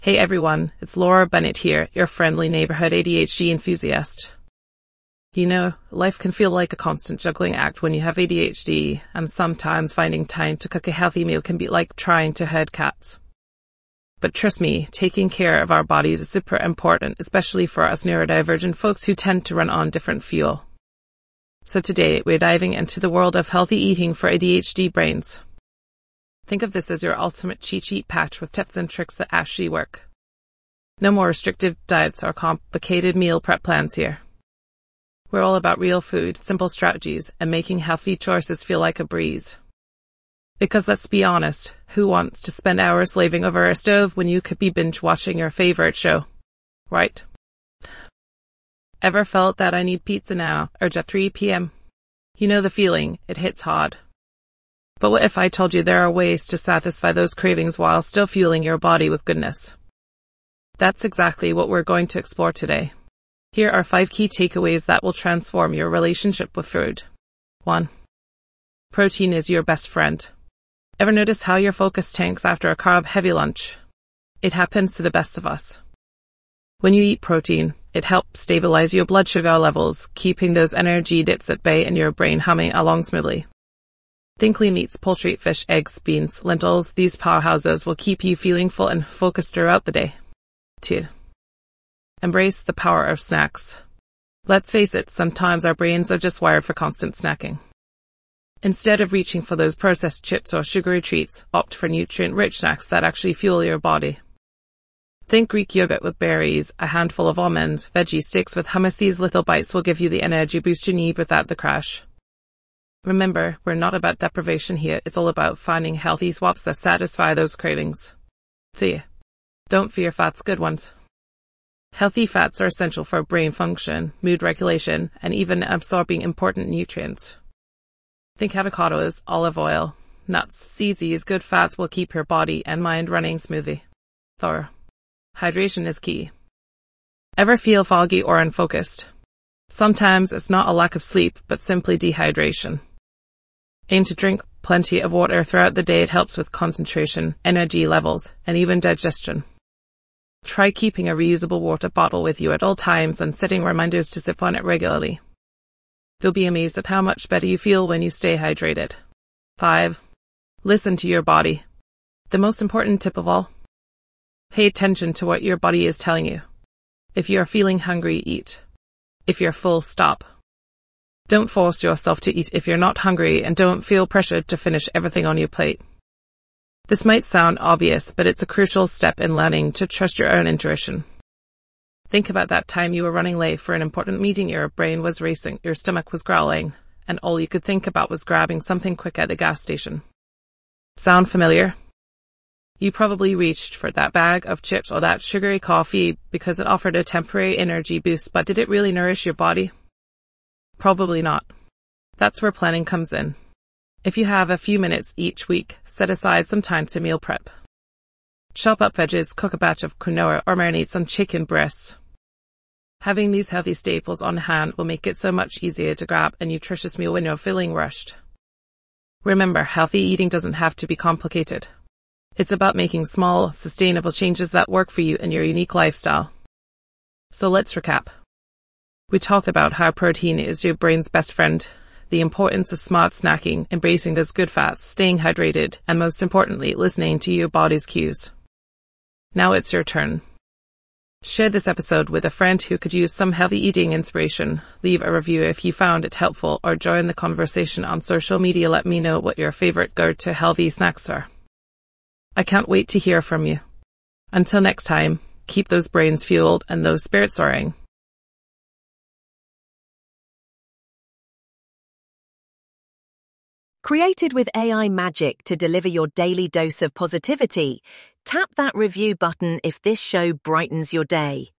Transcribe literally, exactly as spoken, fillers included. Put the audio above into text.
Hey everyone, it's Laura Bennett here, your friendly neighborhood A D H D enthusiast. You know, life can feel like a constant juggling act when you have A D H D, and sometimes finding time to cook a healthy meal can be like trying to herd cats. But trust me, taking care of our bodies is super important, especially for us neurodivergent folks who tend to run on different fuel. So today, we're diving into the world of healthy eating for A D H D brains. Think of this as your ultimate cheat sheet patch with tips and tricks that actually work. No more restrictive diets or complicated meal prep plans here. We're all about real food, simple strategies, and making healthy choices feel like a breeze. Because let's be honest, who wants to spend hours slaving over a stove when you could be binge watching your favorite show? Right? Ever felt that I need pizza now, urge at three p.m.? You know the feeling, it hits hard. But what if I told you there are ways to satisfy those cravings while still fueling your body with goodness? That's exactly what we're going to explore today. Here are five key takeaways that will transform your relationship with food. one. Protein is your best friend. Ever notice how your focus tanks after a carb-heavy lunch? It happens to the best of us. When you eat protein, it helps stabilize your blood sugar levels, keeping those energy dips at bay and your brain humming along smoothly. Think lean meats, poultry, fish, eggs, beans, lentils. These powerhouses will keep you feeling full and focused throughout the day. two. Embrace the power of snacks. Let's face it, sometimes our brains are just wired for constant snacking. Instead of reaching for those processed chips or sugary treats, opt for nutrient-rich snacks that actually fuel your body. Think Greek yogurt with berries, a handful of almonds, veggie sticks with hummus. These little bites will give you the energy boost you need without the crash. Remember, we're not about deprivation here, it's all about finding healthy swaps that satisfy those cravings. three. Don't fear fats, good ones. Healthy fats are essential for brain function, mood regulation, and even absorbing important nutrients. Think avocados, olive oil, nuts, seeds. These good fats will keep your body and mind running smoothly. four. Hydration is key. Ever feel foggy or unfocused? Sometimes it's not a lack of sleep, but simply dehydration. Aim to drink plenty of water throughout the day. It helps with concentration, energy levels, and even digestion. Try keeping a reusable water bottle with you at all times and setting reminders to sip on it regularly. You'll be amazed at how much better you feel when you stay hydrated. five. Listen to your body. The most important tip of all. Pay attention to what your body is telling you. If you're feeling hungry, eat. If you're full, stop. Don't force yourself to eat if you're not hungry, and don't feel pressured to finish everything on your plate. This might sound obvious, but it's a crucial step in learning to trust your own intuition. Think about that time you were running late for an important meeting. Your brain was racing, your stomach was growling, and all you could think about was grabbing something quick at the gas station. Sound familiar? You probably reached for that bag of chips or that sugary coffee because it offered a temporary energy boost, but did it really nourish your body? Probably not. That's where planning comes in. If you have a few minutes each week, set aside some time to meal prep. Chop up veggies, cook a batch of quinoa, or marinate some chicken breasts. Having these healthy staples on hand will make it so much easier to grab a nutritious meal when you're feeling rushed. Remember, healthy eating doesn't have to be complicated. It's about making small, sustainable changes that work for you and your unique lifestyle. So let's recap. We talked about how protein is your brain's best friend, the importance of smart snacking, embracing those good fats, staying hydrated, and most importantly, listening to your body's cues. Now it's your turn. Share this episode with a friend who could use some healthy eating inspiration. Leave a review if you found it helpful, or join the conversation on social media. Let me know what your favorite go-to healthy snacks are. I can't wait to hear from you. Until next time, keep those brains fueled and those spirits soaring. Created with A I magic to deliver your daily dose of positivity, tap that review button if this show brightens your day.